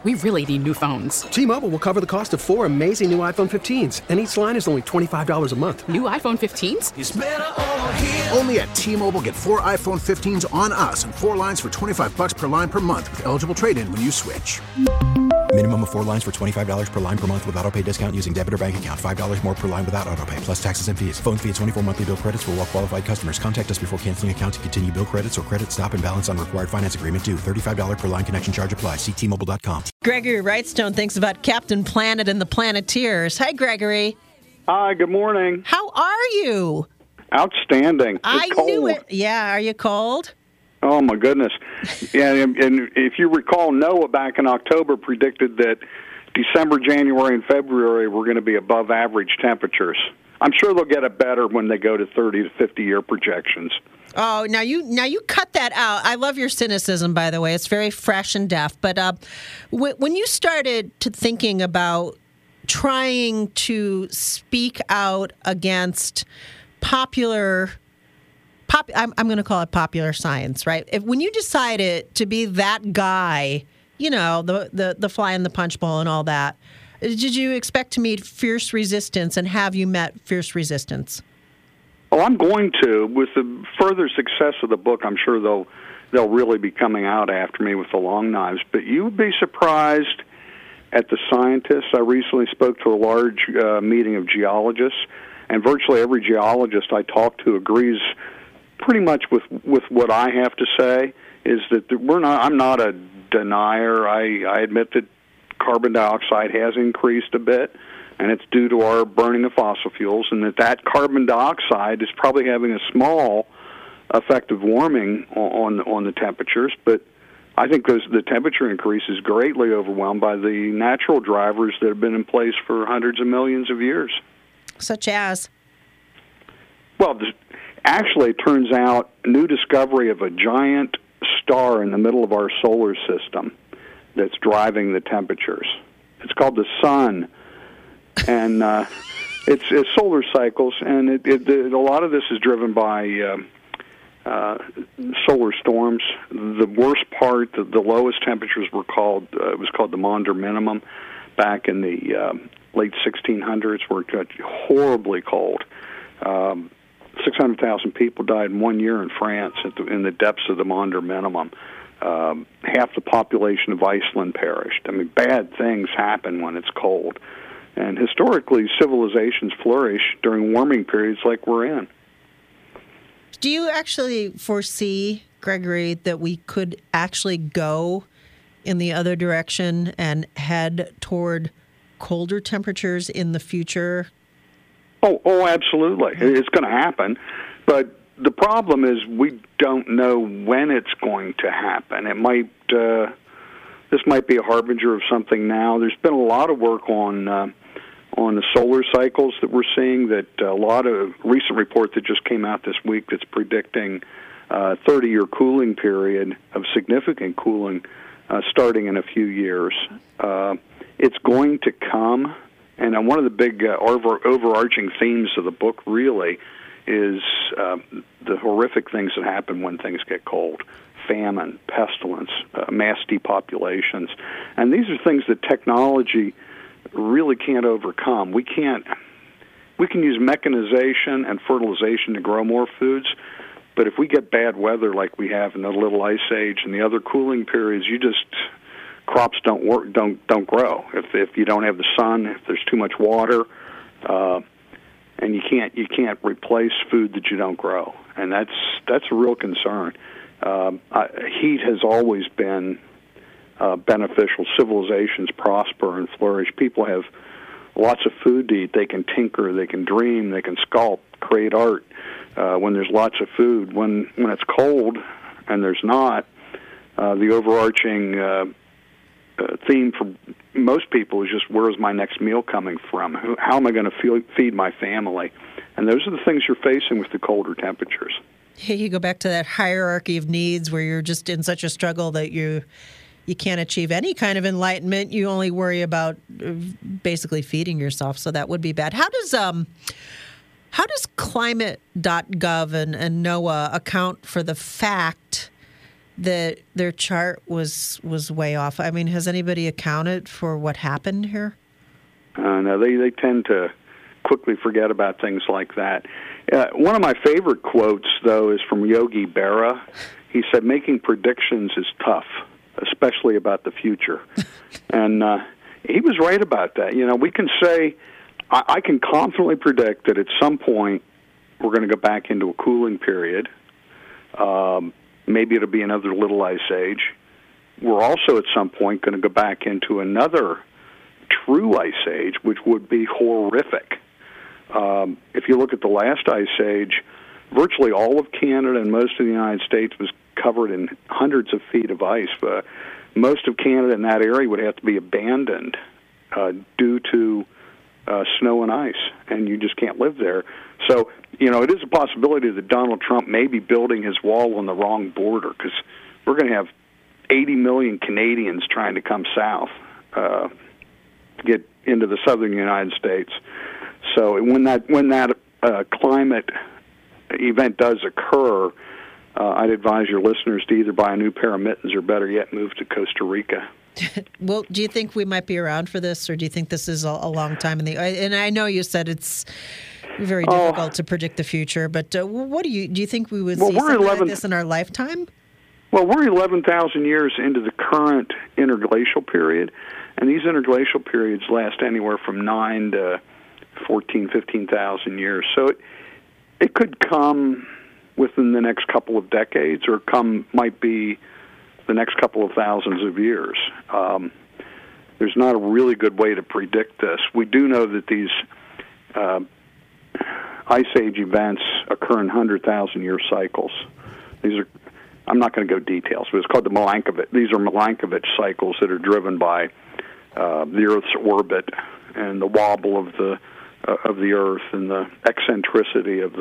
We really need new phones. T-Mobile will cover the cost of 4 amazing new iPhone 15s, and each line is only $25 a month. New iPhone 15s? It's better over here. Only at T-Mobile, get 4 iPhone 15s on us and 4 lines for $25 per line per month with eligible trade-in when you switch. Minimum of 4 lines for $25 per line per month with autopay discount using debit or bank account. $5 more per line without autopay, plus taxes and fees. Phone fee at 24 monthly bill credits for well-qualified customers. Contact us before canceling account to continue bill credits or credit stop and balance on required finance agreement due. $35 per line connection charge applies. See T-Mobile.com. Gregory Wrightstone thinks about Captain Planet and the Planeteers. Hi, Gregory. Hi, good morning. How are you? Outstanding. I It's cold. knew it. Yeah, are you cold? Oh, my goodness. Yeah, and if you recall, NOAA back in October predicted that December, January, and February were going to be above average temperatures. I'm sure they'll get it better when they go to 30 to 50-year projections. Oh, now you cut that out. I love your cynicism, by the way. It's very fresh and deft. But when you started to thinking about trying to speak out against I'm going to call it popular science, right? When you decided to be that guy, you know, the fly in the punch bowl and all that, did you expect to meet fierce resistance, and have you met fierce resistance? Oh, I'm going to. With the further success of the book, I'm sure they'll really be coming out after me with the long knives. But you would be surprised at the scientists. I recently spoke to a large meeting of geologists, and virtually every geologist I talk to agrees pretty much with what I have to say, is that I'm not a denier. I admit that carbon dioxide has increased a bit, and it's due to our burning of fossil fuels, and that carbon dioxide is probably having a small effect of warming on the temperatures, but I think the temperature increase is greatly overwhelmed by the natural drivers that have been in place for hundreds of millions of years. Such as? Well, actually, it turns out a new discovery of a giant star in the middle of our solar system that's driving the temperatures. It's called the sun, and it's solar cycles, and a lot of this is driven by solar storms. The worst part, the lowest temperatures were called the Maunder minimum back in the late 1600s, where it got horribly cold. 600,000 people died in 1 year in France in the depths of the Maunder minimum. Half the population of Iceland perished. I mean, bad things happen when it's cold. And historically, civilizations flourish during warming periods like we're in. Do you actually foresee, Gregory, that we could actually go in the other direction and head toward colder temperatures in the future? Oh, absolutely. It's going to happen. But the problem is we don't know when it's going to happen. This might be a harbinger of something now. There's been a lot of work on the solar cycles that we're seeing, that a lot of recent report that just came out this week that's predicting a 30-year cooling period of significant cooling starting in a few years. It's going to come, and one of the big overarching themes of the book really is the horrific things that happen when things get cold. Famine, pestilence, mass depopulations. And these are things that technology really can't overcome. We can use mechanization and fertilization to grow more foods, but if we get bad weather like we have in the Little Ice Age and the other cooling periods, crops don't grow. If you don't have the sun, if there's too much water, and you can't replace food that you don't grow, and that's a real concern. Heat has always been beneficial. Civilizations prosper and flourish. People have lots of food to eat. They can tinker, they can dream, they can sculpt, create art. When there's lots of food, when it's cold and there's not, the overarching theme for most people is just, where is my next meal coming from? How am I going to feed my family? And those are the things you're facing with the colder temperatures. You go back to that hierarchy of needs where you're just in such a struggle that you can't achieve any kind of enlightenment. You only worry about basically feeding yourself, so that would be bad. How does climate.gov and NOAA account for the fact that their chart was way off. I mean, has anybody accounted for what happened here? No, they tend to quickly forget about things like that. One of my favorite quotes, though, is from Yogi Berra. He said, "Making predictions is tough, especially about the future." And he was right about that. You know, we can say, I can confidently predict that at some point we're going to go back into a cooling period. Maybe it'll be another little ice age. We're also at some point going to go back into another true ice age, which would be horrific. If you look at the last ice age, virtually all of Canada and most of the United States was covered in hundreds of feet of ice. Most of Canada in that area would have to be abandoned due to snow and ice, and you just can't live there. So, you know, it is a possibility that Donald Trump may be building his wall on the wrong border, because we're going to have 80 million Canadians trying to come south to get into the southern United States. So when that climate event does occur, I'd advise your listeners to either buy a new pair of mittens or, better yet, move to Costa Rica. Well, do you think we might be around for this, or do you think this is a long time in the? And I know you said it's very difficult to predict the future, but what do you think we would see something like this in our lifetime? Well, we're 11,000 years into the current interglacial period, and these interglacial periods last anywhere from 9 to 14, 15,000 years. So it could come within the next couple of decades, or might be the next couple of thousands of years. There's not a really good way to predict this. We do know that these ice age events occur in 100,000-year cycles. I'm not going to go details, but it's called the Milankovitch. These are Milankovitch cycles that are driven by the Earth's orbit and the wobble of the Earth and the eccentricity of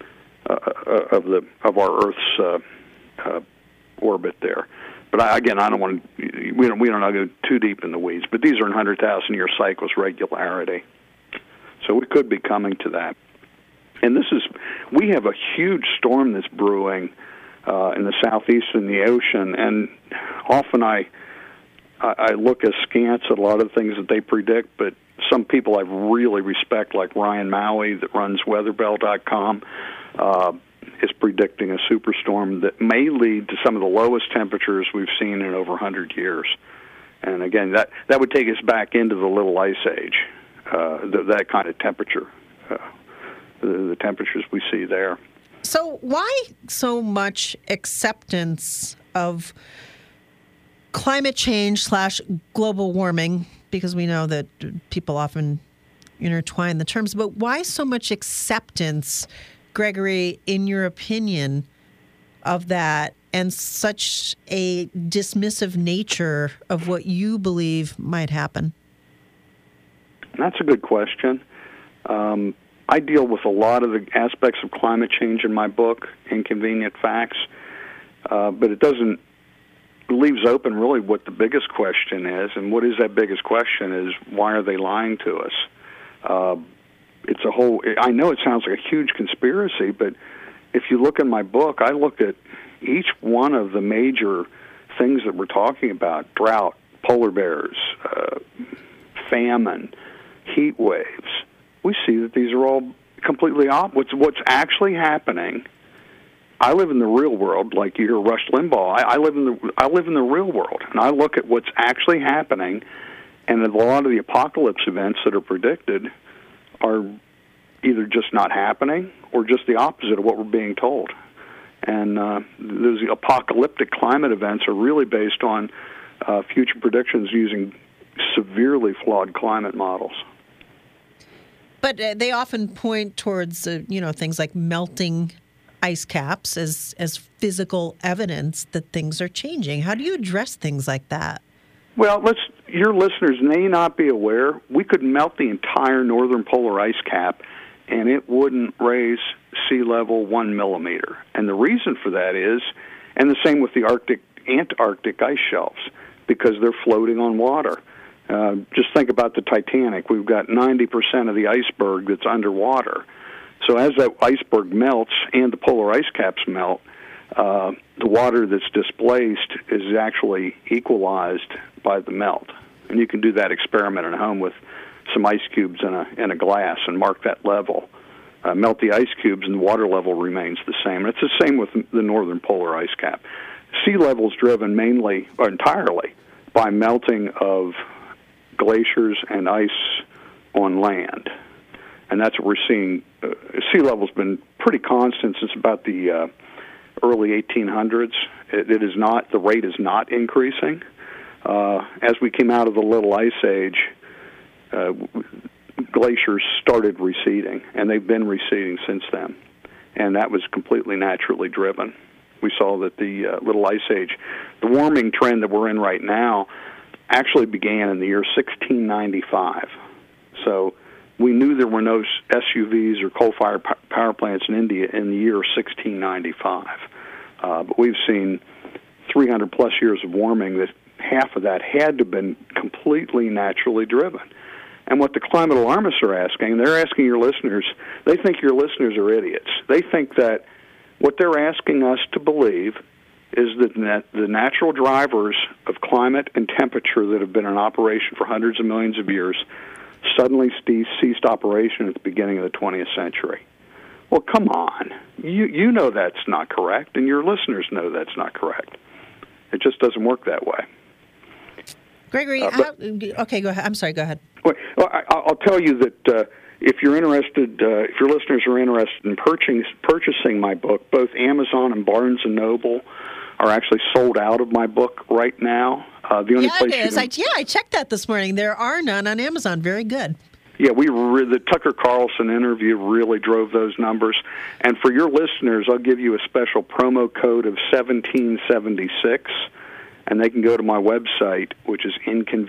our Earth's orbit there. But I don't want to. We don't go too deep in the weeds. But these are in 100,000-year cycles, regularity. So we could be coming to that. And we have a huge storm that's brewing in the southeast in the ocean, and often I look askance at a lot of things that they predict, but some people I really respect, like Ryan Maui that runs weatherbell.com, is predicting a superstorm that may lead to some of the lowest temperatures we've seen in over 100 years. And again, that would take us back into the Little Ice Age, that kind of temperature, the temperatures we see there. So why so much acceptance of climate change / global warming? Because we know that people often intertwine the terms, but why so much acceptance, Gregory, in your opinion, of that, and such a dismissive nature of what you believe might happen? That's a good question. I deal with a lot of the aspects of climate change in my book, Inconvenient Facts, but it leaves open really what the biggest question is, and what is that biggest question is, why are they lying to us? It's a whole. I know it sounds like a huge conspiracy, but if you look in my book, I look at each one of the major things that we're talking about: drought, polar bears, famine, heat waves. We see that these are all completely opposite. What's actually happening. I live in the real world, like you hear Rush Limbaugh. I live in the real world, and I look at what's actually happening, and a lot of the apocalypse events that are predicted are either just not happening or just the opposite of what we're being told. And those apocalyptic climate events are really based on future predictions using severely flawed climate models. But they often point towards things like melting ice caps as physical evidence that things are changing. How do you address things like that? Well, your listeners may not be aware, we could melt the entire northern polar ice cap and it wouldn't raise sea level 1 millimeter. And the reason for that is, and the same with the Antarctic ice shelves, because they're floating on water. Just think about the Titanic. We've got 90% of the iceberg that's underwater. So as that iceberg melts and the polar ice caps melt, the water that's displaced is actually equalized by the melt. And you can do that experiment at home with some ice cubes in a glass and mark that level. Melt the ice cubes and the water level remains the same. And it's the same with the northern polar ice cap. Sea level is driven mainly or entirely by melting of glaciers and ice on land. And that's what we're seeing. Sea level's been pretty constant since about the early 1800s. It is not, the rate is not increasing. As we came out of the Little Ice Age, glaciers started receding, and they've been receding since then. And that was completely naturally driven. We saw that the Little Ice Age, the warming trend that we're in right now, actually began in the year 1695. So we knew there were no SUVs or coal-fired power plants in India in the year 1695. But we've seen 300-plus years of warming that half of that had to have been completely naturally driven. And what the climate alarmists are asking, they're asking your listeners, they think your listeners are idiots. They think that what they're asking us to believe is that the natural drivers of climate and temperature that have been in operation for hundreds of millions of years suddenly ceased operation at the beginning of the 20th century. Well, come on. You know that's not correct, and your listeners know that's not correct. It just doesn't work that way. Gregory, okay, go ahead. I'm sorry, go ahead. Well, I'll tell you that if you're interested, if your listeners are interested in purchasing my book, both Amazon and Barnes & Noble are actually sold out of my book right now. The only place it is. I checked that this morning. There are none on Amazon. Very good. Yeah, the Tucker Carlson interview really drove those numbers. And for your listeners, I'll give you a special promo code of 1776. And they can go to my website, which is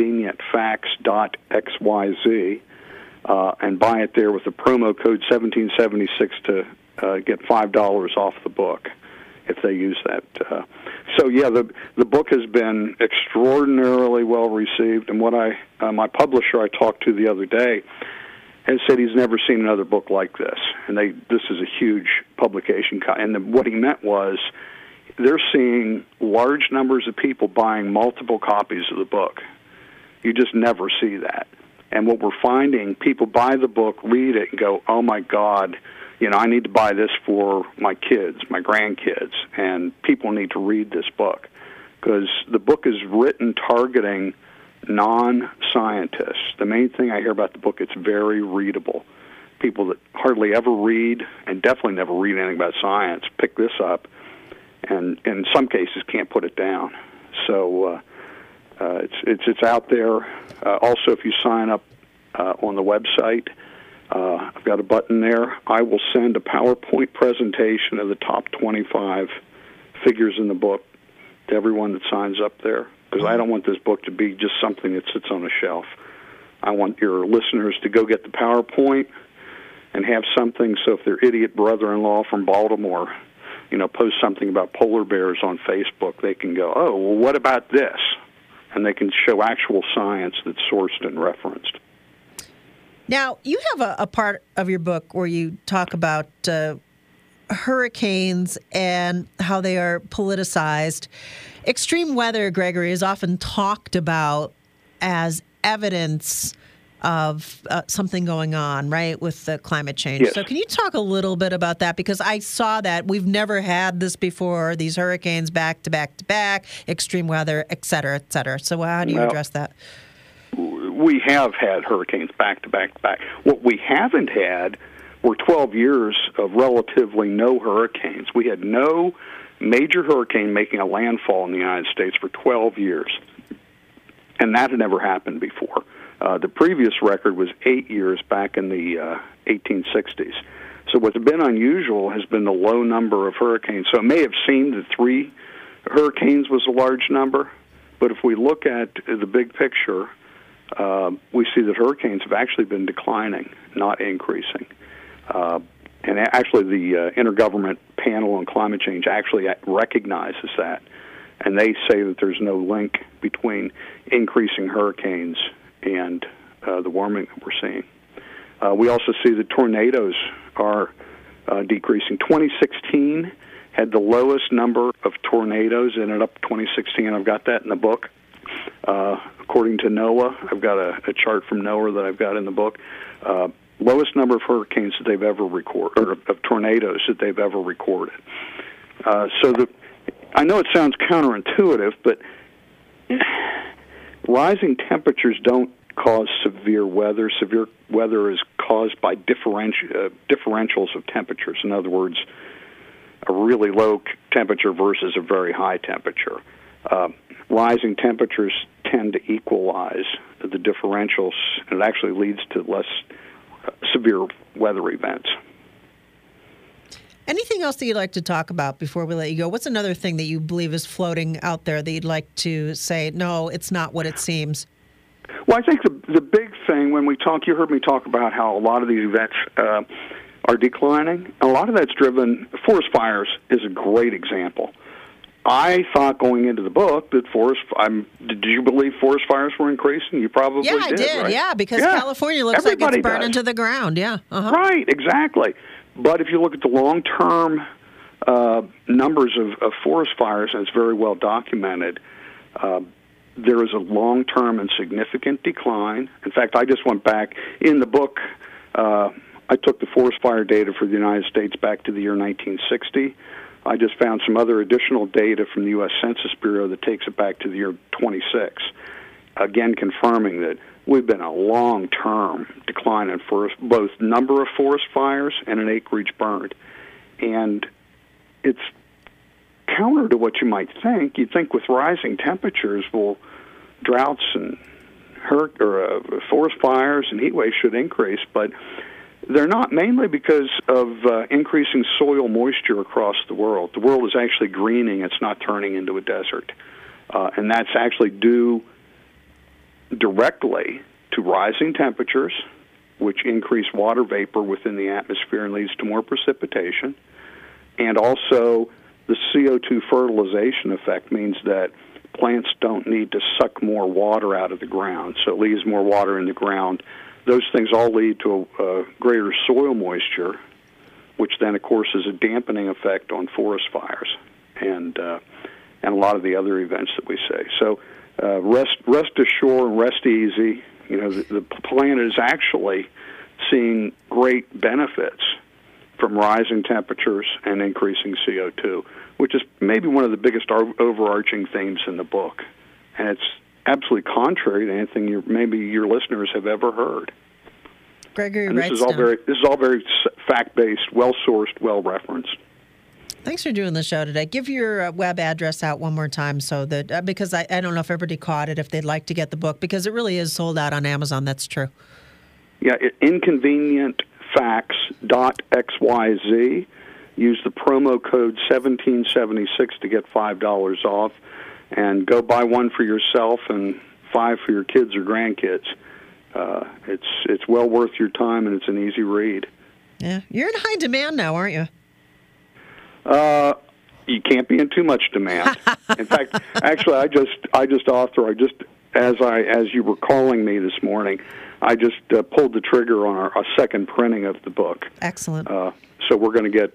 inconvenientfacts.xyz, and buy it there with the promo code 1776 to get $5 off the book if they use that. So yeah, the book has been extraordinarily well received, and what my publisher I talked to the other day has said he's never seen another book like this, and this is a huge publication. And what he meant was, they're seeing large numbers of people buying multiple copies of the book. You just never see that. And what we're finding, people buy the book, read it, and go, oh, my God, I need to buy this for my kids, my grandkids, and people need to read this book. Because the book is written targeting non-scientists. The main thing I hear about the book, it's very readable. People that hardly ever read, and definitely never read anything about science, pick this up, and in some cases can't put it down. So it's out there. Also, if you sign up on the website, I've got a button there. I will send a PowerPoint presentation of the top 25 figures in the book to everyone that signs up there, because I don't want this book to be just something that sits on a shelf. I want your listeners to go get the PowerPoint and have something, so if their idiot brother-in-law from Baltimore post something about polar bears on Facebook, they can go, oh, well, what about this? And they can show actual science that's sourced and referenced. Now, you have a part of your book where you talk about hurricanes and how they are politicized. Extreme weather, Gregory, is often talked about as evidence of something going on, right, with the climate change. Yes. So can you talk a little bit about that? Because I saw that we've never had this before, these hurricanes back to back to back, extreme weather, et cetera, et cetera. So how do you address that? We have had hurricanes back to back to back. What we haven't had were 12 years of relatively no hurricanes. We had no major hurricane making a landfall in the United States for 12 years, and that had never happened before. The previous record was 8 years back in the 1860s. So what's been unusual has been the low number of hurricanes. So it may have seemed that 3 hurricanes was a large number, but if we look at the big picture, we see that hurricanes have actually been declining, not increasing. And actually the Intergovernment Panel on Climate Change actually recognizes that, and they say that there's no link between increasing hurricanes and the warming that we're seeing. We also see that tornadoes are decreasing. 2016 had the lowest number of tornadoes in it up 2016. I've got that in the book. According to NOAA, I've got a chart from NOAA that I've got in the book. Lowest number of hurricanes that they've ever recorded, or of tornadoes that they've ever recorded. I know it sounds counterintuitive, but rising temperatures don't cause severe weather. Severe weather is caused by differentials of temperatures. In other words, a really low temperature versus a very high temperature. Rising temperatures tend to equalize the differentials, and it actually leads to less severe weather events. Anything else that you'd like to talk about before we let you go? What's another thing that you believe is floating out there that you'd like to say, no, it's not what it seems? Well, I think the big thing when we talk, you heard me talk about how a lot of these events are declining. A lot of that's driven, forest fires is a great example. I thought going into the book that did you believe forest fires were increasing? You probably did. Yeah, I did, right? Yeah, because California looks like it's burning to the ground, yeah. Uh-huh. Right, exactly. But if you look at the long-term numbers of forest fires, and it's very well documented, there is a long-term and significant decline. In fact, I just went back in the book. I took the forest fire data for the United States back to the year 1960. I just found some other additional data from the U.S. Census Bureau that takes it back to the year 26, again confirming that we've been a long-term decline in both number of forest fires and in acreage burned. And it's counter to what you might think. You'd think with rising temperatures, droughts and forest fires and heat waves should increase, but they're not, mainly because of increasing soil moisture across the world. The world is actually greening. It's not turning into a desert. And that's actually due directly to rising temperatures, which increase water vapor within the atmosphere and leads to more precipitation. And also the CO2 fertilization effect means that plants don't need to suck more water out of the ground, so it leaves more water in the ground. Those things all lead to a greater soil moisture, which then, of course, is a dampening effect on forest fires and a lot of the other events that we say. So rest assured and rest easy. You know, the planet is actually seeing great benefits from rising temperatures and increasing CO2, which is maybe one of the biggest overarching themes in the book. And it's absolutely contrary to anything maybe your listeners have ever heard. Gregory and this is all very fact-based, well-sourced, well-referenced. Thanks for doing the show today. Give your web address out one more time so that because I don't know if everybody caught it, if they'd like to get the book, because it really is sold out on Amazon. That's true. Yeah, inconvenientfacts.xyz. Use the promo code 1776 to get $5 off, and go buy one for yourself and 5 for your kids or grandkids. It's well worth your time, and it's an easy read. Yeah, you're in high demand now, aren't you? You can't be in too much demand. In fact, actually, I just as you were calling me this morning, I just pulled the trigger on our second printing of the book. Excellent. So we're going to get.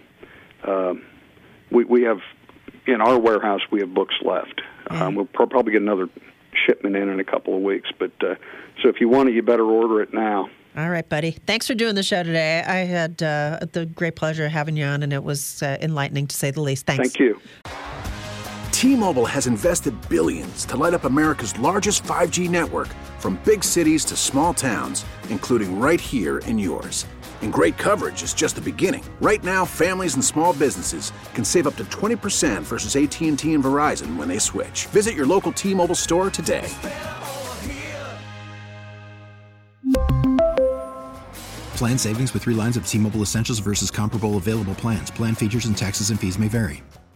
We have in our warehouse. We have books left. We'll probably get another shipment in a couple of weeks. But so if you want it, you better order it now. All right, buddy. Thanks for doing the show today. I had the great pleasure of having you on, and it was enlightening, to say the least. Thanks. Thank you. T-Mobile has invested billions to light up America's largest 5G network, from big cities to small towns, including right here in yours. And great coverage is just the beginning. Right now, families and small businesses can save up to 20% versus AT&T and Verizon when they switch. Visit your local T-Mobile store today. Plan savings with 3 lines of T-Mobile Essentials versus comparable available plans. Plan features and taxes and fees may vary.